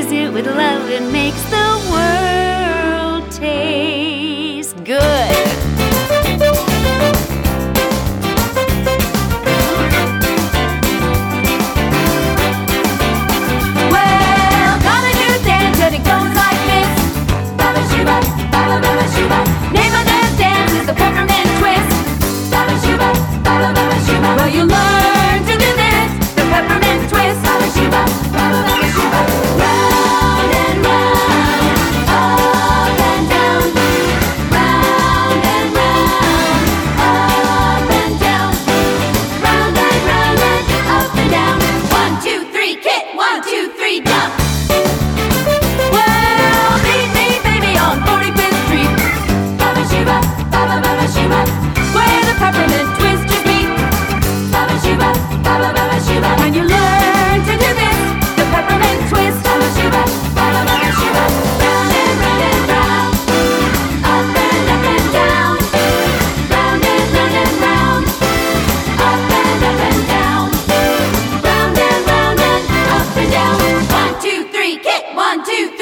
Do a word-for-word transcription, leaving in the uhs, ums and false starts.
infuse it with love and makes the world taste good. Well, got a new dance and it goes like this. Baba Shuba, Baba Baba Shuba. Name of that dance is the peppermint twist. Baba Shuba, Baba Baba Shuba. Well, you learn to do this, the peppermint twist. Baba Shuba, Baba Baba Shuba. Round and round, up and down. Round and round, up and down. Round and round and up and down. One, two, three, kick. One, two, three, jump. Well, meet me, baby, on forty-fifth Street. Baba Shuba, Baba Baba Shuba. Where the peppermint twisters meet. Baba Shuba, Baba Baba Shuba. When you learn to do this, the peppermint twist. Baba Shuba, Baba Baba Shuba. Round and round and round, up and up and down. Round and round and round, up and up and down. Round and round and up and down. One, two, three, kick. One, two,